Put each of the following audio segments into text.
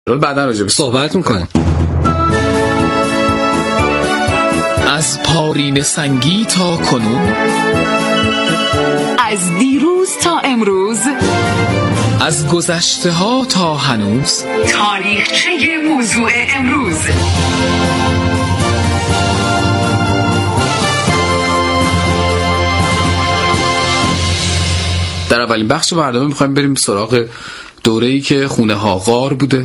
بعدا راجع به صحبت میکنیم. از پارین سنگی تا کنون، از دیروز تا امروز، از گذشته ها تا هنوز، تاریخچه موضوع امروز. در اولین بخش برنامه میخوایم بریم سراغ دوره‌ای که خونه ها غار بوده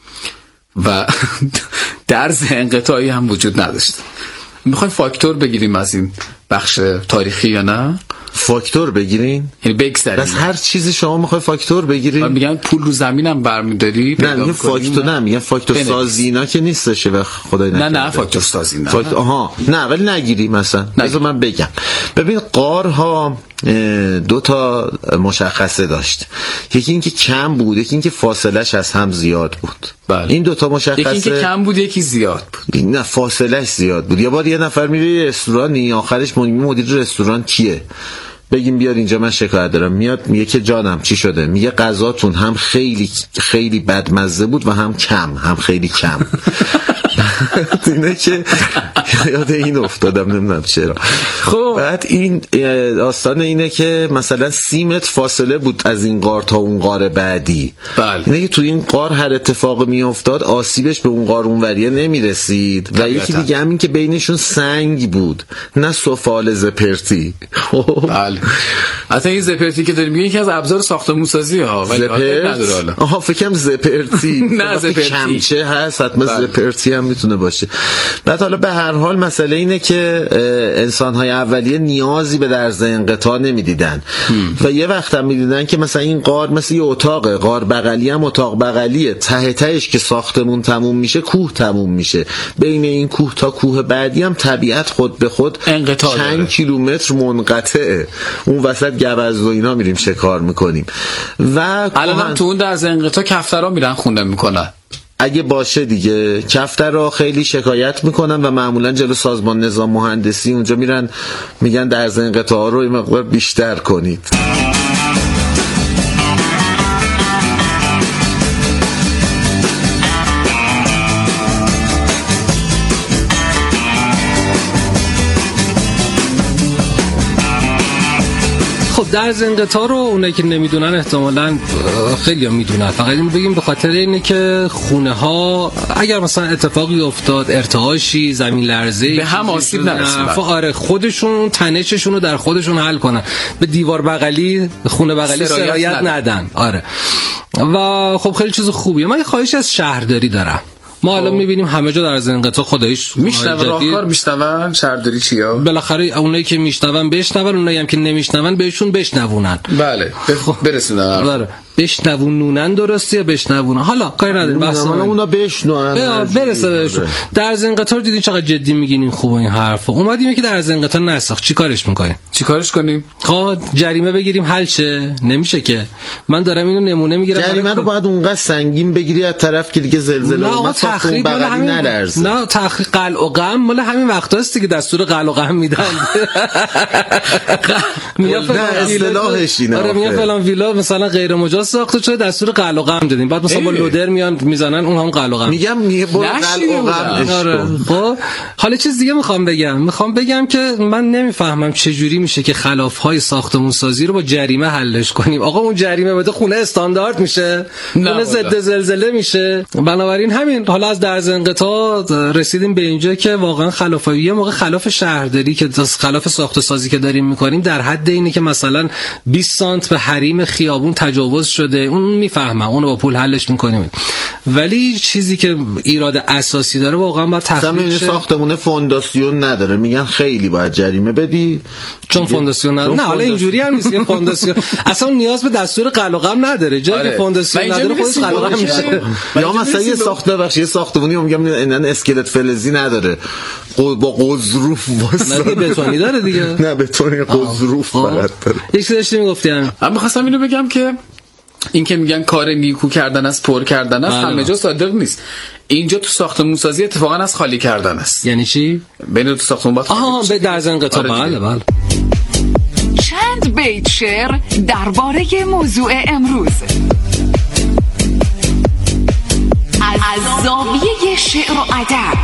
و درز انقطاعی هم وجود نداشته. میخوایم فاکتور بگیریم از این بخش تاریخی یا نه؟ فاکتور بگیرین؟ یعنی بگذاریم از هر چیزی شما میخوای فاکتور بگیرین؟ میگن پول رو زمینم برمیداری؟ نه میگن فاکتور، نه میگن فاکتور سازی اینا که نیستشه و خدای نکنه. نه فاکتور سازی نه. آها نه ولی نگیری مثلا. بذار من بگم. ببین غارها دو تا مشخصه داشت. یکی این که کم بود، یکی این که فاصلهش از هم زیاد بود. بله. این دو تا مشخصه. یکی این که کم بود، یکی زیاد بود. نه فاصلهش زیاد بود. یه بار یه نفر میره رستورانی، آخرش مدیر رستوران کیه؟ بگیم بیاد اینجا من شکایت دارم. میاد میگه که جانم چی شده؟ میگه غذاتون هم خیلی خیلی بدمزه بود و هم خیلی کم. اینه که یاد این افتادم نمیدونم چرا. خب بعد این داستان اینه که مثلا 30 متر فاصله بود از این غار تا اون غار بعدی. بله. اینه که تو این غار هر اتفاق میافتاد آسیبش به اون غار اونوریه نمیرسید. و یکی دیگه همین که بینشون سنگ بود، نه سفال زپرتی. بله. اصلا این زپرتی که داریم میگه یکی از ابزار ساختمان‌سازی ها، ولی نداره حالا. آها فکرم زپرتی. نه زپرتی کمچه هست حتما زپرتی هم میتونه باشه. بعد حالا به هر حال مسئله اینه که انسان‌های اولیه نیازی به درز انقطاع نمیدیدن و یه وقت هم میدیدن که مثلا این غار مثل یه اتاقه، غار بغلی هم اتاق بغلیه، ته تهش که ساختمون تموم میشه کوه تموم میشه، بین این کوه تا کوه بعدی هم طبیعت خود به خود چند کیلومتر منقطعه. اون وسط گوزن و اینا میریم شکار میکنیم و الان تو اون درز انقطاع کفترها میرن خونه میکنن. اگه باشه دیگه کفترها خیلی شکایت میکنن و معمولا جلو سازمان نظام مهندسی اونجا میرن میگن درز انقطاع رو این مقدار بیشتر کنید. خب درز انقطاع رو اونایی که نمیدونن احتمالاً خیلی هم میدونن، فقط اینو بگیم به خاطر اینه که خونه ها اگر مثلا اتفاقی افتاد، ارتعاشی، زمین لرزه‌ای به هم آسیب نرسونه، آره خودشون تنششون رو در خودشون حل کنن، به دیوار بغلی خونه بغلی سرایت ندن. آره و خب خیلی چیز خوبیه. من یه خواهش از شهرداری دارم. ما الان میبینیم همه جا در انقطاع خداییش میشنون، راهکار میشنون. شهرداری چیه؟ بالاخره اونایی که میشنون بشنون، اونایی هم که نمیشنون بهشون بشنونن. بله برسونن. بله بشنونن درسته یا بشنونن؟ حالا کاری نداریم، بس اونا بشنونن برسه بهشون. در انقطاع دیدین چقدر جدی میگین این خوبه این حرفا. اومدیم که در انقطاع نساخت، چیکارش میکنیم؟ چیکارش کنیم؟ خب جریمه بگیریم حل شه؟ نمیشه که. من دارم اینو نمونه میگیرم. جریمه رو باید اونقدر سنگین بگیری از طرف که دیگه زلزله اومد تخریب نلرزه. نه تخریب قلع و قم مال همین وقتاست که دستور قلع و قم میدن. میگه اصطلاحش اینه. آره میگه فلان ویلا مثلا غیر مجاز ساخته شده، دستور قلع و قم دادیم. بعد مثلا با لودر میان میزنن اون هم قلع و قم. میگم برو قلع و قم. آره خب حالا چیز دیگه میخوام بگم که من نمیفهمم چه جوری میشه که خلافهای ساختمون سازی رو با جریمه حلش کنیم. آقا اون جریمه بده خونه استاندارد میشه، خونه ضد زلزله میشه. بنابراین همین حالا از درز انقطاع رسیدیم به اینجا که واقعا خلافای یه موقع خلاف شهرداری که خلاف ساخت و سازی که داریم میکنیم در حد اینه که مثلا 20 سانت به حریم خیابون تجاوز شده، اون میفهمم، اونو با پول حلش میکنیم. ولی چیزی که ایراد اساسی داره واقعا باید تخریب شه. ساختمون فونداسیون نداره، میگن خیلی باید جریمه بدی چون فونداسیون نداره. نه حالا اینجوری هم نیست که فونداسیون اصلا نیاز به دستور قلع و قم نداره. جایی که فونداسیون نداره خودش قلع و قم میشه. یا مثلا یه ساختمونی میگم اینا اسکلت فلزی نداره، با قزروف واسه بتونی داره دیگه. نه بتونی قزروف فقط داره. یک چیزی داشتم میگفتم. من می‌خواستم اینو بگم که این که میگن کار نیکو کردن است، پر کردن است، همه جا صادق نیست. اینجا تو ساختمون سازی اتفاقا از خالی کردن است. یعنی چی؟ بین تو ساختمون باید به درز انقطاع. بله چند بیت شعر درباره موضوع امروز. از زاویه شعر و ادب.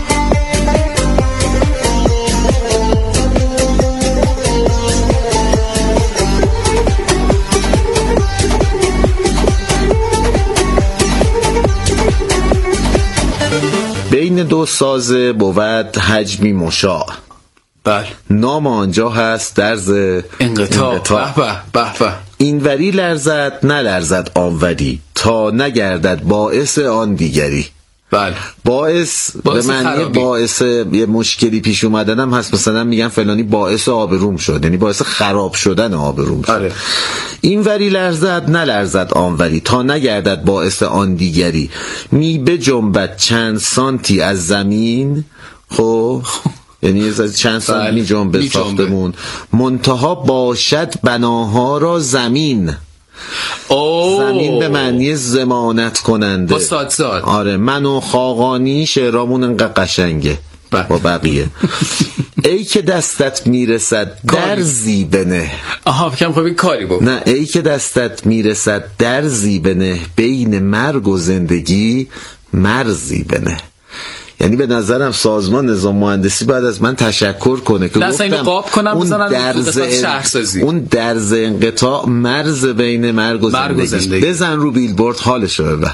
بین دو سازه بود حجمی مشاع. بله. نام آنجا هست درز انقطاع. به. اینوری لرزد نلرزد آنوری، تا نگردد باعث آن دیگری. بله. باعث به معنی باعث یه مشکلی پیش اومدن هم هست، مثلا میگن فلانی باعث آبروم شد، یعنی باعث خراب شدن آبروم شد. آره. اینوری لرزد نلرزد آنوری، تا نگردد باعث آن دیگری. می بجنبد چند سانتی از زمین، خب یعنی چند سانتی می جنبه ساختمون، منتها باشد بناها را زمین. زمین به معنی ضمانت کننده. استاد. آره، من و خاقانی شعرامون انقدر قشنگه با بقیه. ای که دستت میرسد درزی بنه. آها بکنم خب این کاری بود. نه، ای که دستت میرسد درزی بنه، بین مرگ و زندگی مرزی بنه. یعنی به نظرم سازمان نظام مهندسی بعد از من تشکر کنه که گفتم اون درز انقطاع مرز بین مرگ و زندگی. بزن رو بیلبورد حالشو ببر.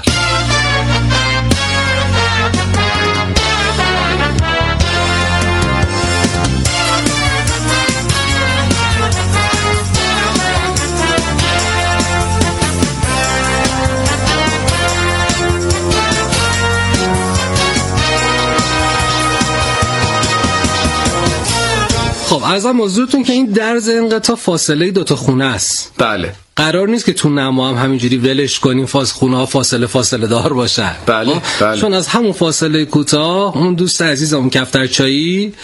خب عرضم موضوعتون که این درز انقطاع فاصله دوتا خونه است. بله. قرار نیست که تو نما هم همینجوری ولش کنیم خونه ها فاصله دار باشن. بله. چون از همون فاصله کوتاه اون دوست عزیزم کفتر چایی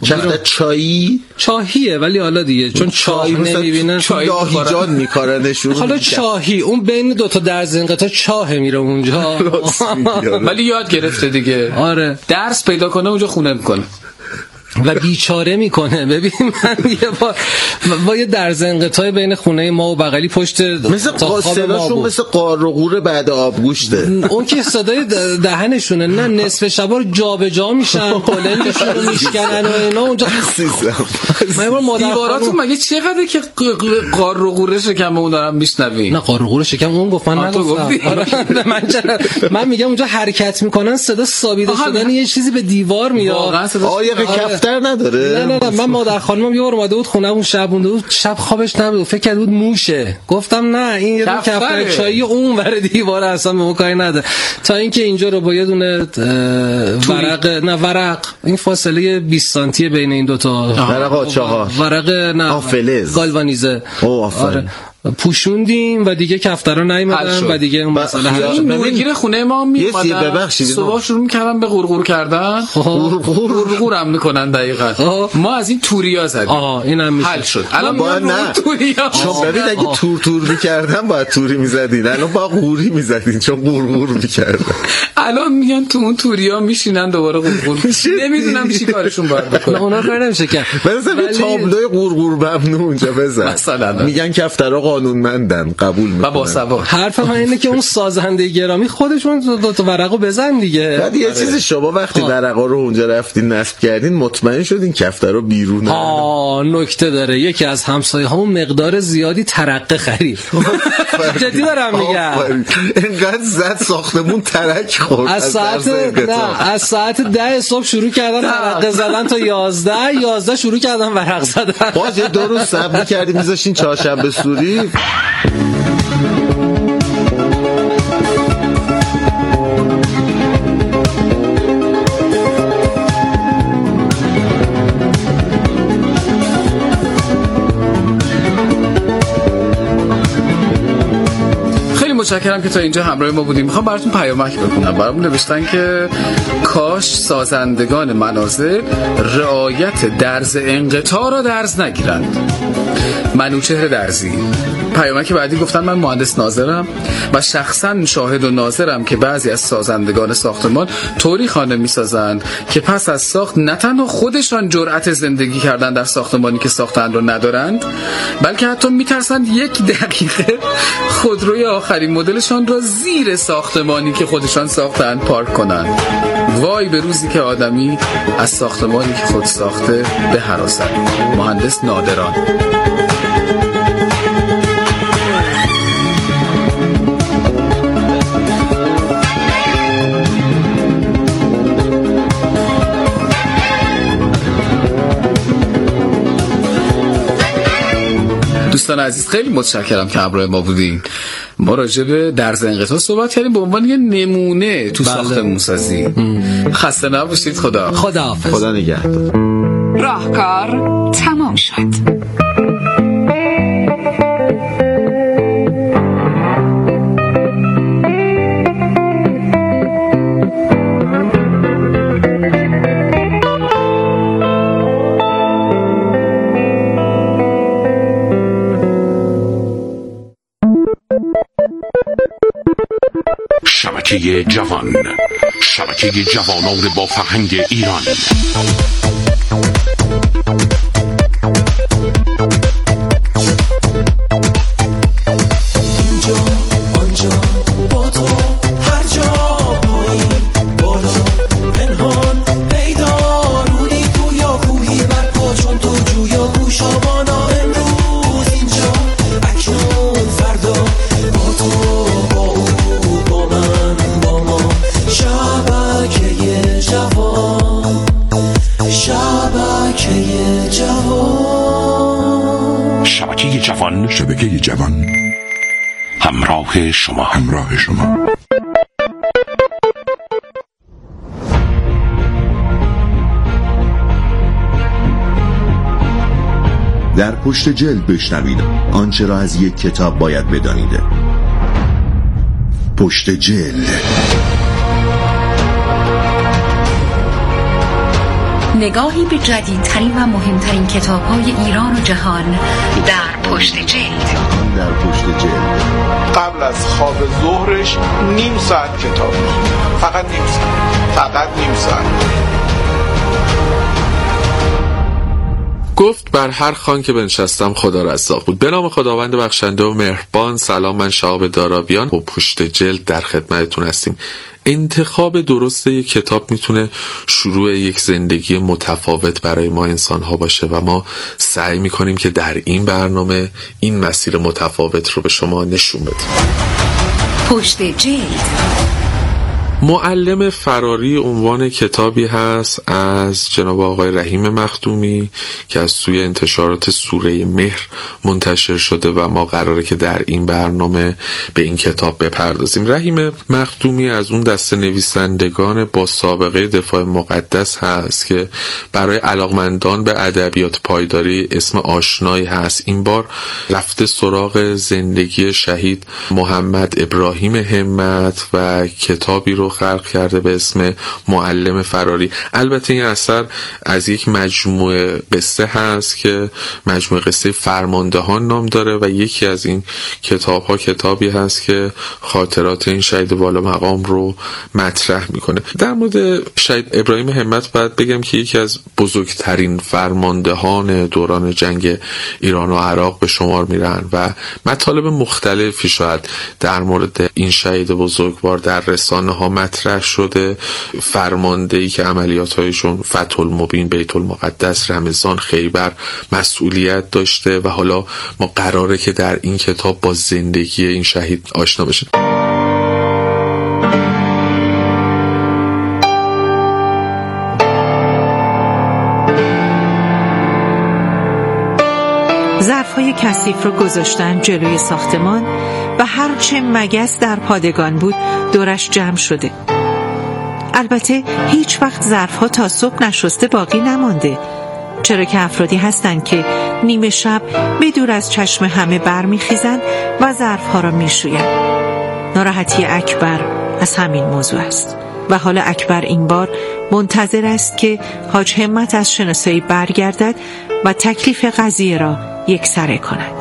چاهیه، ولی حالا دیگه چون چای نمیبینن چاهی جان میکارنشون. حالا چاهی اون بین دوتا درز انقطاع چاه میره اونجا. ولی یاد گرفته دیگه. آره. درس پیدا کنه اونجا خونه میکنه و بیچاره میکنه. ببین من یه با یه درز انقطاع بین خونه ما و بغلی پشت مثل قاصداشون مثل قار و قور بعد آبگوشته. اون که صدای دهنشونه، نه نصف شبا جابجا میشن، کلندشون رو میشکنن و اینا اونجا. دیواراتون مگه چقدره که قار و قور شکم اون دارم میشنوین؟ نه قار و قور شکم اون گفت، من نگفتم. من میگم اونجا حرکت میکنن، صدا ثابت شدن یه چیزی به دیوار میاد. آیا کفتر نداره؟ نه من مادر خانمم یه بار اومده بود خونه اون شب مونده بود، شب خوابش نبود، فکر کرد بود موشه. گفتم نه این یه کفتر چایی اون ور دیوار اصلا به کاری نداره. تا اینکه اینجا رو با یه دونه ورق این فاصله 20 سانتی بین این دوتا ورق چهار ورق نه فلز گالوانیزه پوشوندیم و دیگه کفترها نیومدن و دیگه اون مسئله حل شد. نورگیر خونه ما میومدن صبح شروع میکردن به قورقور کردن، قورقورم میکنن دقیقاً. ما از این توریا زدیم، اینم میشه حل شد. الان باید نه توریا، چون ببین اگه تور میکردن باید توری میزدین، الان باید قوری میزدین چون قورقور میکردن. الان میان تو اون توریا میشینن دوباره قورقور، نمیدونم چی کارشون باید بکنن. اونا کار نمیشه کرد. مثلا تابلوی قورقور ممنوع اونجا بزن، میگن کفترها قانونمندن، قبول میکنن. با سواد. حرف من اینه که اون سازنده گرامی خودشون دو تا ورقو بزن دیگه. بعد یه چیزی شما وقتی ورقا رو اونجا رفتین نصب کردین مطمئن شدین کفترها بیرونه؟ نکته داره، یکی از همسایه‌هامون مقدار زیادی ترقه خرید. جدی دارم میگم. اینقدر زد ساختمون ترک خورد. از ساعت 10 صبح شروع کردن ترقه زدن تا 11 شروع کردن ورق زدن. باز یه 2 روز صبر کردیم میذاشین چهارشنبه سوری. متشکرم که تا اینجا همراه ما بودیم. میخوام براتون پیامک بخونم. برامون نوشتن که کاش سازندگان منازل رعایت درز انقطاع را درز نگیرند. منوچهر درزی. پیامک بعدی گفتن من مهندس ناظرم و شخصا شاهد و ناظرم که بعضی از سازندگان ساختمان طوری خانه میسازند که پس از ساخت نه تنها خودشان جرأت زندگی کردن در ساختمانی که ساختند را ندارند، بلکه حتی میترسند 1 دقیقه خودروی آخرین مدلشان را زیر ساختمانی که خودشان ساختند پارک کنند. وای به روزی که آدمی از ساختمانی که خود ساخته بهراسد. مهندس نادران. دوستان عزیز خیلی متشکرم که همراه ما بودین. ما راجع به درز انقطاع صحبت کردیم به عنوان یه نمونه تو ساختمونسازی. خسته نباشید. خداحافظ. خدا نگهدار. راهکار تمام شد. شبکه جوان، شبکه جوانان با فرهنگ ایران. اینجا آنجا با تو هر جا پایین بالا پنهان پیدا رودی تو یا کوهی برپا چون تو جویا گوشابانا امروز اینجا اکنون فردا با تو با او با من با ما شبکه جوان شبکه جوان شبکه جوان، شبکه جوان همراه شما. در پشت جلد بشنوید آنچه را از یک کتاب باید بدانید. پشت جلد. نگاهی به جدیدترین و مهمترین کتاب‌های ایران و جهان در پشت جلد. در پشت جلد. قبل از خواب ظهرش نیم ساعت کتاب می‌خونه. فقط نیم ساعت. گفت بر هر خوان که بنشستم خدا رزاق بود. به نام خداوند بخشنده و مهربان. سلام، من شهاب دارابیان و پشت جلد در خدمتتون هستیم. انتخاب درست یک کتاب میتونه شروع یک زندگی متفاوت برای ما انسان ها باشه و ما سعی میکنیم که در این برنامه این مسیر متفاوت رو به شما نشون بدیم. پشت جلد. معلم فراری عنوان کتابی هست از جناب آقای رحیم مخدومی که از سوی انتشارات سوره مهر منتشر شده و ما قراره که در این برنامه به این کتاب بپردازیم. رحیم مخدومی از اون دسته نویسندگان با سابقه دفاع مقدس هست که برای علاقمندان به ادبیات پایداری اسم آشنایی هست. این بار رفته سراغ زندگی شهید محمد ابراهیم همت و کتابی رو خلق کرده به اسم معلم فراری. البته این اثر از یک مجموعه قصه هست که مجموعه قصه فرماندهان نام داره و یکی از این کتاب‌ها کتابی هست که خاطرات این شهید والا مقام رو مطرح میکنه. در مورد شهید ابراهیم همت باید بگم که یکی از بزرگترین فرماندهان دوران جنگ ایران و عراق به شمار میرن و مطالب مختلفی شاید در مورد این شهید بزرگوار در رسانه ها مطرح شده. فرماندهی که عملیات‌هایشون فتح المبین، بیت المقدس، رمضان، خیبر مسئولیت داشته و حالا ما قراره که در این کتاب با زندگی این شهید آشنا بشیم. ظرف‌های کثیف رو گذاشتن جلوی ساختمان و هرچه مگس در پادگان بود دورش جمع شده. البته هیچ وقت ظرف‌ها تا صبح نشسته باقی نمانده، چرا که افرادی هستند که نیمه شب به دور از چشم همه برمیخیزند و ظرف‌ها را میشویند. ناراحتی اکبر از همین موضوع است و حالا اکبر این بار منتظر است که حاج همت از شناسایی برگردد و تکلیف قضیه را یکسره کند.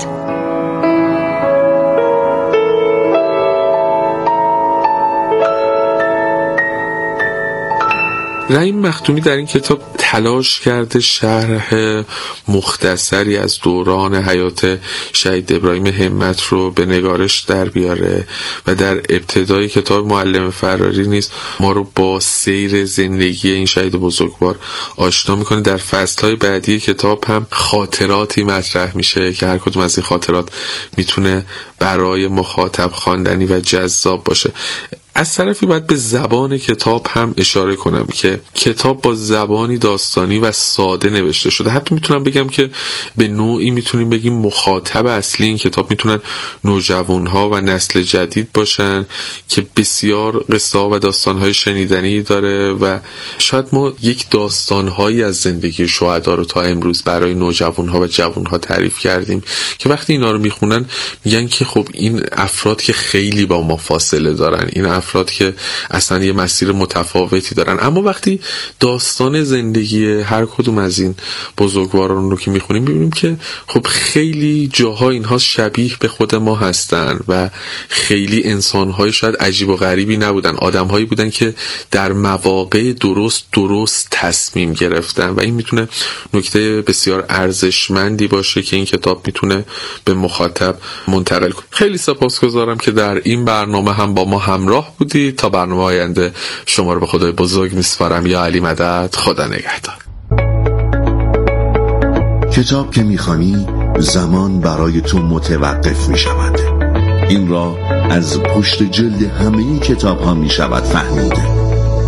رحیم مختومی در این کتاب تلاش کرده شرح مختصری از دوران حیات شهید ابراهیم همت رو به نگارش در بیاره و در ابتدای کتاب معلم فراری نیز ما رو با سیر زندگی این شهید بزرگوار آشنا میکنه. در فصلهای بعدی کتاب هم خاطراتی مطرح میشه که هر کدوم از این خاطرات میتونه برای مخاطب خواندنی و جذاب باشه. از طرفی باید به زبان کتاب هم اشاره کنم که کتاب با زبانی داستانی و ساده نوشته شده. حتی میتونم بگم که به نوعی میتونیم بگیم مخاطب اصلی این کتاب میتونن نوجوانها و نسل جدید باشن که بسیار قصه و داستانهای شنیدنی داره و شاید ما یک داستانهایی از زندگی شهدا رو تا امروز برای نوجوانها و جوانها تعریف کردیم که وقتی اینا رو میخونن میگن که خب این افراد که خیلی با ما فاصله دارن، این افراد که اصلا یه مسیر متفاوتی دارن. اما وقتی داستان زندگی هر کدوم از این بزرگواران رو که میخونیم میبینیم که خب خیلی جاها اینها شبیه به خود ما هستن و خیلی انسانهای شاید عجیب و غریبی نبودن، آدمهایی بودن که در مواقع درست تصمیم گرفتن و این میتونه نکته بسیار ارزشمندی باشه که این کتاب میتونه به مخاطب منتقل کنه. خیلی سپاسگزارم که در این برنامه هم با ما همراه بودید. تا برنامه آینده شما رو به خدای بزرگ میسپارم. یا علی مدد. خدا نگهدار. کتاب که میخوانی زمان برای تو متوقف میشود. این را از پشت جلد همه کتاب ها میشود فهمیده.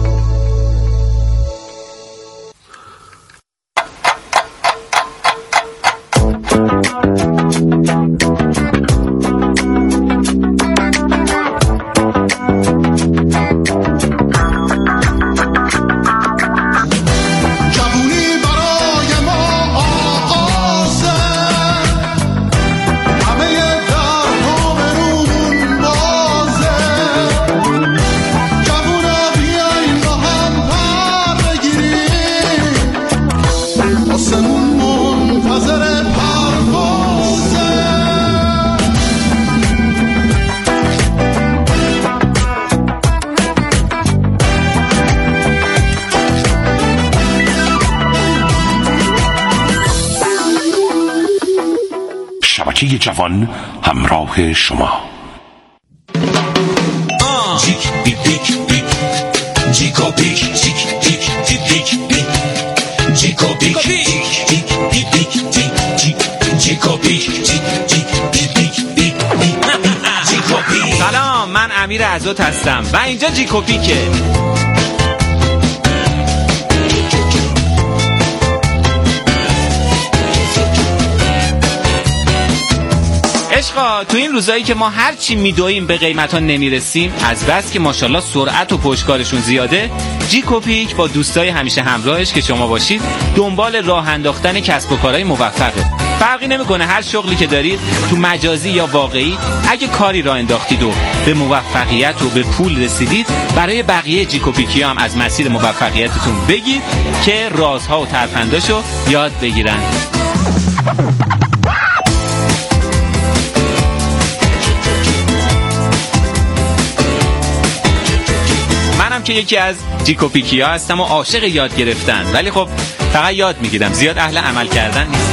شبکه جوان همراه شما. جیک بیک بیک بیک جیکو بیک جیک بیک بیک بیک جیکو بیک جیک بیک بیک بیک جیکو بیک جیک بیک بیک بیک جیکو بیک. سلام، من امیر عزت هستم و اینجا جیکو بیکه. عشقا، تو این روزایی که ما هر چی میدویم به قیمتا نمیرسیم، از بس که ماشاءالله سرعت و پشتکارشون زیاده، جیکوپیک با دوستای همیشه همراهش که شما باشید دنبال راه انداختن کسب و کارهای موفقه. فرقی نمیکنه هر شغلی که دارید، تو مجازی یا واقعی، اگه کاری راه انداختید و به موفقیت و به پول رسیدید، برای بقیه جیکوپیکی هم از مسیر موفقیتتون بگید که رازها و ترفنداشو یاد بگیرن. که یکی از جیکوپیکی ها هستم و عاشق یاد گرفتن، ولی خب فقط یاد میگیرم، زیاد اهل عمل کردن نیست.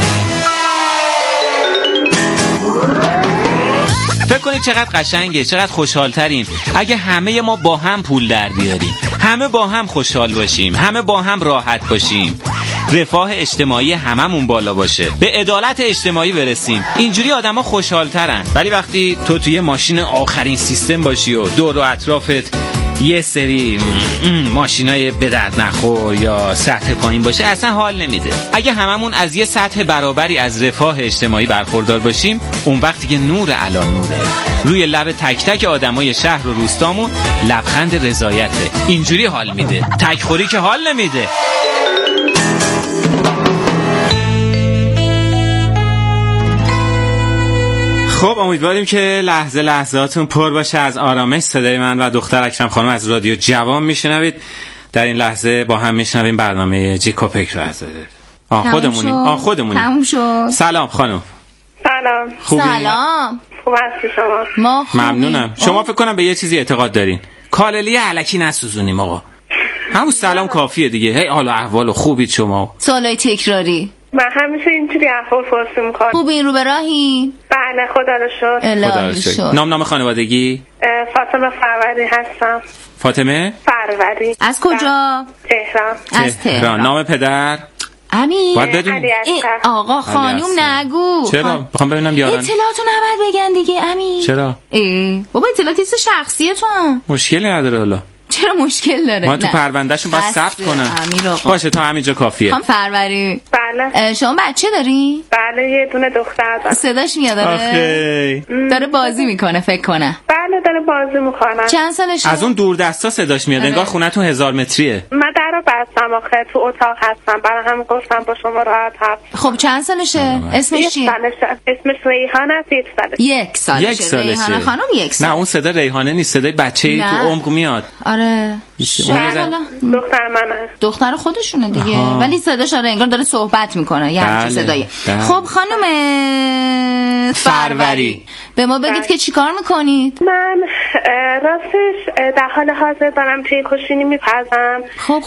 فکر کنید چقدر قشنگه، چقدر خوشحالتریم اگه همه ما با هم پول در بیاریم، همه با هم خوشحال باشیم، همه با هم راحت باشیم، رفاه اجتماعی هممون بالا باشه، به عدالت اجتماعی برسیم. اینجوری آدما خوشحالترن. ولی وقتی تو توی ماشین آخرین سیستم باشی و دور و اطرافت یه سری ماشینای به درد نخور یا سطح پایین باشه، اصلا حال نمیده. اگه هممون از یه سطح برابری از رفاه اجتماعی برخوردار باشیم، اون وقتی که نور علی نوره، روی لب تک تک آدمای شهر و روستامون لبخند رضایته. اینجوری حال میده، تکخوری که حال نمیده. خب امیدواریم که لحظه لحظاتون پر باشه از آرامش. صدای من و دختر اکرم خانم از رادیو جوان میشنوید. در این لحظه با هم میشنویم برنامه جیکوپیک رو از خودمونیم. تموم شد. سلام خانم. سلام. خوبی؟ سلام. خوب هستی شما؟ ما ممنونم. شما فکر کنم به یه چیزی اعتقاد دارین. کاللی الکی نسوزونیم آقا. همون سلام کافیه دیگه. هی حالا احوال خوبید شما؟ سوالای تکراری. من همیشه اینجوری احوال پرسی میکنم. خوبی رو به راهی؟ بله خدا رو شکر. خدا رو شکر. نام خانوادگی؟ فاطمه فروری هستم. فاطمه فروری. از کجا؟ تهران. از تهران. نام پدر؟ امین. باید بدونی. آقا خانوم نگو. چرا؟ بخوام ببینم یادم. اطلاعاتو نباید بگن دیگه امین. چرا؟ بابا اطلاعات شخصیه تو هم. مشکلی نداره حالا. چرا مشکل داره؟ ما تو پروندهشون باید ثبت کنم. باشه تا همینجا کافیه. خانم فروری. بله. شما بچه داری؟ بله یه دونه دختر دارم. صداش میاد داره بازی میکنه فکر کنه. بله داره بازی میکنه. چند سالشه؟ از اون دور دستا صداش میاد. انگار خونتون 1000 متریه. من درو بستم آخه تو اتاق هستم. برای هم گفتم با شما راحت حرف. خب چند سالشه؟ اسمش چیه؟ اسمش ریحانه است. 1 سالشه. 1 سالشه. ریحانه خانم 1 سال. نه اون صدا ریحانه نیست، صدای بچه‌ای تو عمق میاد. آره. دختر منه. دختر خودشونه دیگه. ولی صداش انگار داره صحبت میکنه. یه همچین صدایی. خب خانم فروری به ما بگید که چیکار میکنید؟ من راستش در حال حاضر دارم توی کشینی میپزم. خب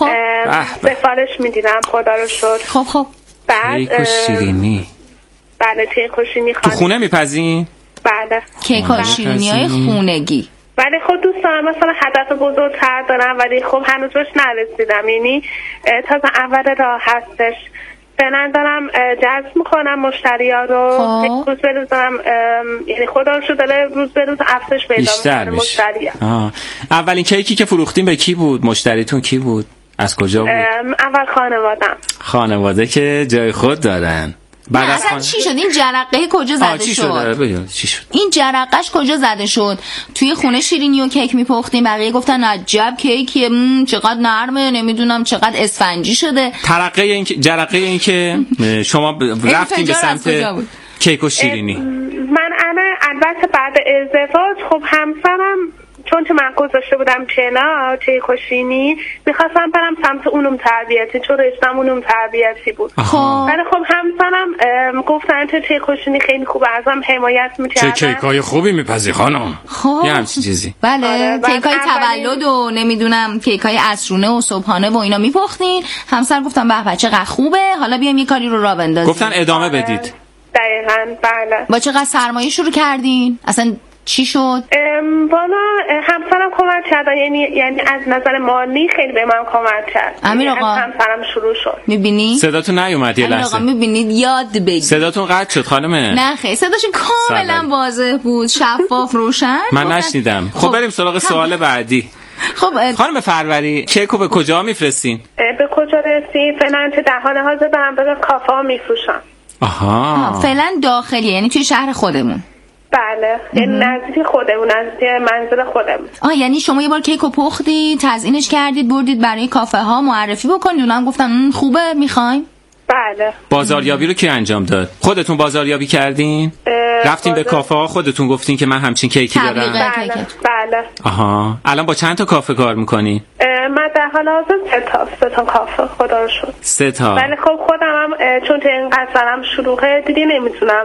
سفارش میدیدم خدا رو شکر. خب بعد شیرینی. بله توی کشینی تو خونه میپزین؟ بله. کیک و شیرینی‌های خونگی. ولی خب دوست دارم مثلا هدف بزرگتر دارم ولی خب هنوز بهش نرسیدم. یعنی تازه اول راه هستش. فعلا دارم جذب میکنم مشتریا رو. روز به روز دارم یعنی خدا رو شو داره روز به روز افزایش پیدا میکنه مشتریا. اولین کیکی که فروختین به کی بود؟ مشتریتون کی بود؟ از کجا بود؟ اول خانوادم. خانواده که جای خود دارن. بعد اصلا چی شد این جرقه کجا زده شد؟ چی شد؟ این جرقهش کجا زده شد؟ توی خونه شیرینی و کیک میپختیم بقیه گفتن عجب کیکیه چقدر نرمه نمیدونم چقدر اسفنجی شده. جرقه این که شما رفتین به سمت کیک و شیرینی. من البته بعد ازدواج خب همسرم چون که من گذاشته بودم کنار توی کشینی میخواستم برم سمت علوم تربیتی چون رشتم علوم تربیتی بود. ولی خب همسرم گفتن توی کشینی خیلی خوب ازم حمایت میکردن. چه کیکای خوبی میپزی خانم. یه همچین چیزی. بله کیکای تولد و نمیدونم کیکای عصرونه و صبحانه و اینا میپختین. همسر گفتم به چقدر خوبه حالا بیام یه کاری رو راه بندازیم. گفتن ادامه بدید. دقیقاً بله. با چقدر سرمایه شروع کردین؟ اصلا چی شد؟ والا همسرم کمک کرد یعنی از نظر مالی خیلی به من کمک کرد. امیر آقا همسرم شروع شد. میبینی؟ صداتون نیومد یه لحظه. امیر آقا میبینید یاد بگید. صداتون قطع شد خانمه. نه خیلی صداشون کاملا واضح بود شفاف روشن. من نشنیدم. خب بریم سراغ سوال بعدی. خب خانم فروری کیکو به کجا میفرستین؟ به کجا رسید؟ فعلا در حال حاضر دارم به کافه ها میفروشم. آها. فعلا داخلیه یعنی توی شهر خودمون. بله یعنی نزدیک خودمون نزدیک منزل خودمون. یعنی شما یه بار کیکو پختی تزیینش کردید بردید برای کافه ها معرفی بکنید اونم گفتن خوبه میخوایم؟ بله. بازاریابی رو کی انجام داد؟ خودتون بازاریابی کردین؟ رفتین به کافه ها خودتون گفتین که من همچین کیکی دارم؟ بله. آها. الان با چند تا کافه کار میکنی؟ من در حال حاضر 3 تا کافه خدا رو شد. 3 تا. ولی خب خودم هم چون تا اینقدر سرم شلوغه دیگه نمیتونم.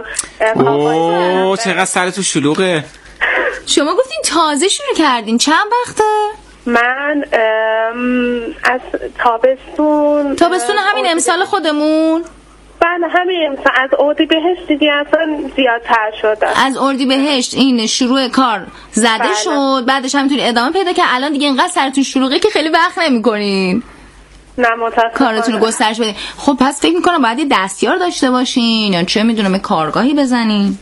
اوه چقدر سرتون شلوغه. شما گفتین تازه شروع کردین چند وقته؟ من از تابستون همین امسال خودمون؟ بله همین امسال از اردیبهشت دیگه اصلا زیادتر شده. از اردیبهشت این شروع کار زده شد بعدش همینطوری ادامه پیدا که الان دیگه اینقدر سرتون شلوغه که خیلی وقت نمی‌کنین. نه متاسفانه. کارتون رو گسترش بدین. خب پس فکر می‌کنم باید یه دستیار داشته باشین یا چه میدونم کارگاهی بزنین.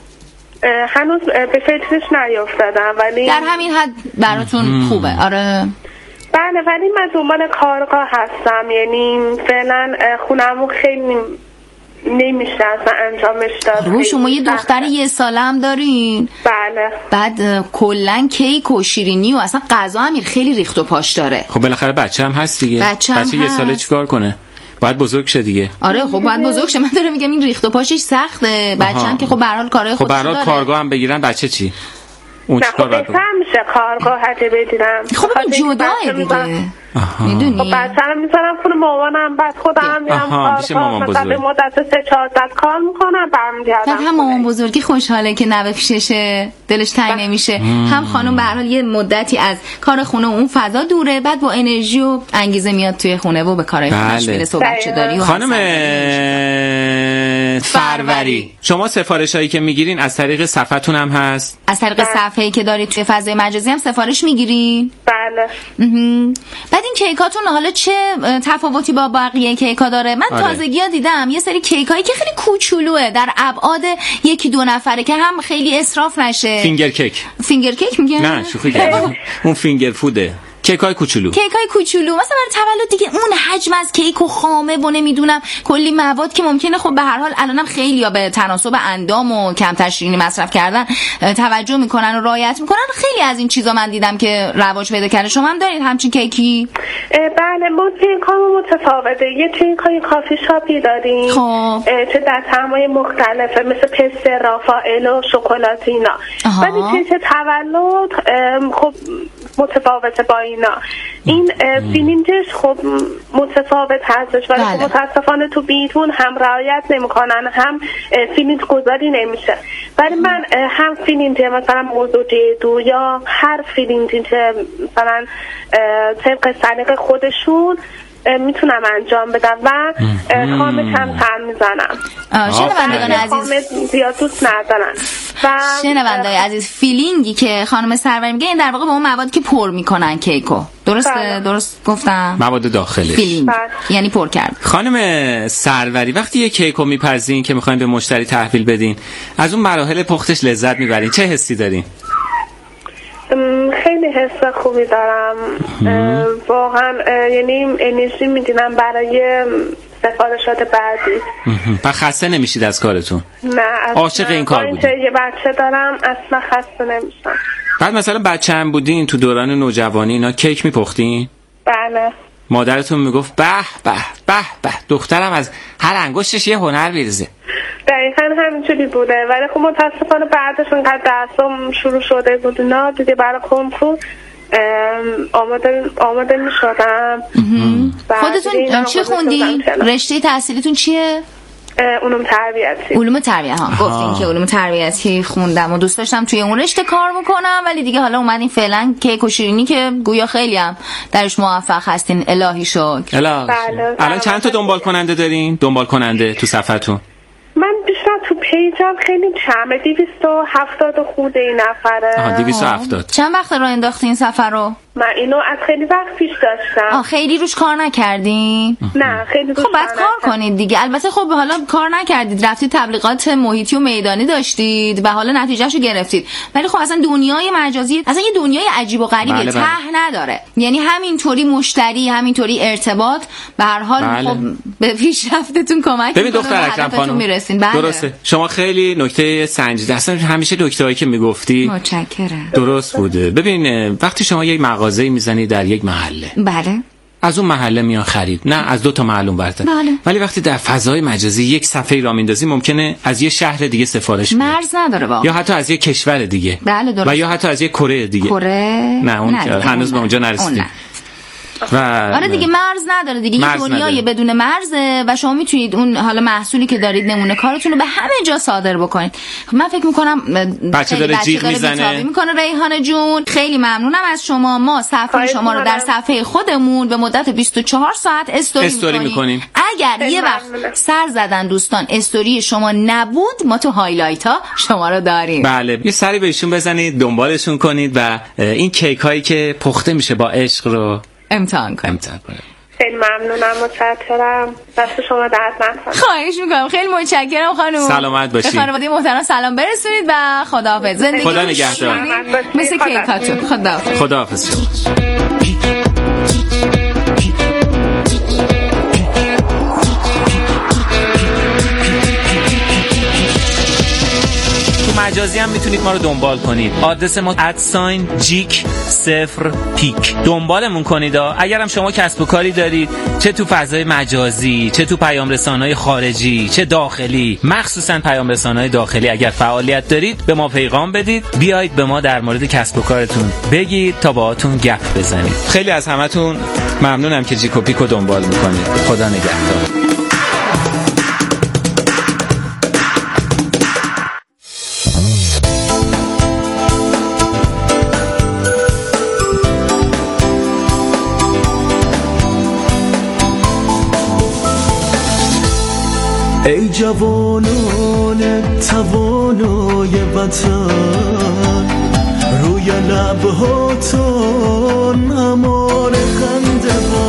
هنوز به فکرش نیافتادم ولی در همین حد براتون خوبه. آره بله ولی من دنبال کارگاه هستم یعنی فعلا خونمو خیلی نمیشه اصلا انجامش داد. شما یه دختر 1 ساله هم دارین؟ بله. بعد کلن کیک و شیرینی و اصلا غذا هم خیلی ریخت و پاش داره. خب بالاخره بچه هم هست دیگه. بچه 1 ساله چیکار کنه؟ باید بزرگ شه دیگه. آره خب باید بزرگ شه. من دارم میگم این ریخت و پاشش سخته. بچه‌م که خب به هر حال کارهای خودش داره. خب به هر حال کارگاه هم بگیرن بچه چی؟ اون چیکار باید بکنم؟ میشه کارگاه هدیه بدیدم. خب این جداه دیگه. میدونی بچه‌رم میذارم خونه مامانم، بعد خودم میرم کارگاه، مثلا به مدت 3-4 ساعت کار میکنم برمیگردم. هم مامان بزرگی خوشحاله که نوه پیششه، دلش تنگ نمیشه، هم خانم به هر حال یه مدتی از کار خونه اون فضا دوره، بعد با انرژی و انگیزه میاد توی خونه و به کارهای خونش میرسه و بچه‌داری. خانم فروری، شما سفارشایی که میگیرین از طریق صفحتون هم هست؟ از طریق صفحه‌ای که دارید توی فضای مجازی هم سفارش میگیری؟ بله. بعد این کیکاتون حالا چه تفاوتی با بقیه کیکا داره؟ من تازگی‌ها دیدم یه سری کیکایی که خیلی کوچولوئه، در ابعاد 1-2 نفره که هم خیلی اسراف نشه. فینگر کیک میگن؟ نه شوخی کردم. اون فینگر فوده. کیکای کوچولو مثلا برای تولد دیگه اون حجم از کیک و خامه و نمیدونم کلی مواد که ممکنه خب به هر حال الانم خیلی‌ها به تناسب اندام و کمتر شیرینی مصرف کردن توجه میکنن و رعایت میکنن. خیلی از این چیزا من دیدم که رواج پیدا کرده. شما هم دارید همچین کیکی؟ بله، ما کیکامون متفاوته. یه کیکای کافی شاپی داریم خب چه در طعمای مختلفه، مثل پسته، رافائل و شکلات اینا. ولی چه تولد خب متفاوته با اینا. این فیلینگش خب متفاوت هستش ولی خب متاسفانه تو بیرون هم رعایت نمیکنن، هم فیلینگ گذاری نمیشه. ولی من هم فیلینگ مثلا موضوع جدو یا هر فیلینگی که مثلا طبق سلیقه خودشون میتونم انجام بدم و خامه کمتر میزنم. شنوندگان عزیز زیاد دوست ندارن. شنوندگان عزیز، فیلینگی که خانم سروری میگه این در واقع با اون موادی که پر میکنن کیکو، درسته؟ درست گفتم؟ مواد داخلش فیلینگ یعنی پر کرد. خانم سروری، وقتی یه کیکو میپزین که میخواین به مشتری تحویل بدین، از اون مراحل پختش لذت میبرین، چه حسی دارین؟ خیلی حس خوبی دارم واقعا، یعنی انرژی میدینم برای سفارشات بعدی. و خسته نمیشید از کارتون؟ نه، عاشق این کار بودین؟ یه بچه دارم اصلا خسته نمیشم. بعد مثلا بچه هم بودین تو دوران نوجوانی اینا کیک میپختین؟ بله. مادرتون میگفت به به به به دخترم از هر انگشتش یه هنر بیرزه؟ دقیقا همینجوری بوده، ولی خب متاسفانه بعدش اونقدر درسام شروع شده بود نه دیگه، برای کنکور آماده می شدم. خودتون چی خوندین؟ رشته تحصیلیتون چیه؟ علوم تربیتی. علوم تربیت گفتین که علوم تربیتی خوندم و دوست داشتم توی اون رشته کار بکنم، ولی دیگه حالا اومدین فعلا کیک و شیرینی که گویا خیلی هم درش موفق هستین، الهی شکر. بله. الان چند تا دنبال کننده دارین؟ دنبال کننده تو صفحتون؟ من بیشتر تو پیجم خیلی کمه، 270 خورده این نفره. 270. چند وقت راه انداختین این سفر رو؟ من اینو از خیلی وقت پیش داشتم. خیلی روش کار نکردین؟ نه خیلی روش خب بعد کار کنید دیگه. البته خب حالا کار نکردید، رفتید تبلیغات محیطی و میدانی داشتید و حالا نتیجهشو گرفتید، ولی خب اصلا دنیای مجازی اصلا یه دنیای عجیب و غریبه. ته نداره، یعنی همینطوری مشتری، همینطوری ارتباط به هر حال خب به پیشرفتتون کمک ببین دختر اکرم خانم میرسین. درسته، شما خیلی نکته سنجیده، اصلا همیشه نکته‌هایی که میگفتی متشکرم درست بوده. ببین وقتی شما یک مغازه‌ای میزنی در یک محله، بله، از اون محله میان خرید، نه از 2 تا معلوم برتر. بله. ولی وقتی در فضای مجازی یک صفحه را میندازی ممکنه از یه شهر دیگه سفارش بیاد، مرز نداره واقعا، یا حتی از یه کشور دیگه. بله درست. و یا حتی از یه کره دیگه. نه اون هنوز به اونجا نرسیدیم. آره دیگه مرز نداره دیگه، یه دنیای بدون مرزه و شما میتونید اون حالا محصولی که دارید، نمونه کارتون رو به همه جا صادر بکنید. من فکر میکنم بچه داره جیغ میزنه میکنه. ریحانه جون خیلی ممنونم از شما. ما صفحه شما رو در صفحه خودمون به مدت 24 ساعت استوری میکنیم. اگر یه وقت سر زدن دوستان استوری شما نبود، ما تو هایلایت ها شما رو داریم. بله، یه سری بهشون بزنید، دنبالشون کنید و این کیک هایی که پخته میشه با عشق رو امتحان کنید. خیلی ممنونم، متشکرم، دست شما درد نکنه. خواهش میکنم، خیلی متشکرم خانم. سلامت باشید. به خانواده محترم سلام برسونید و خداحافظ. زندگی خدا نگهدار. مثل کیکاتون. خداحافظ. خداحافظ. مجازی هم میتونید ما رو دنبال کنید. آدرس ما @جیک0پیک. دنبالمون کنید. اگرم شما کسب و کاری دارید، چه تو فضای مجازی، چه تو پیام رسانه‌های خارجی، چه داخلی، مخصوصا پیام رسانه‌های داخلی، اگر فعالیت دارید به ما پیغام بدید، بیایید به ما در مورد کسب و کارتون بگید تا باهاتون گپ بزنید. خیلی از همتون ممنونم که جیک و پیک رو دنبال میکنید. خدا نگهدار. ای جوانان توانای وطن، روی لبهاتون امان خنده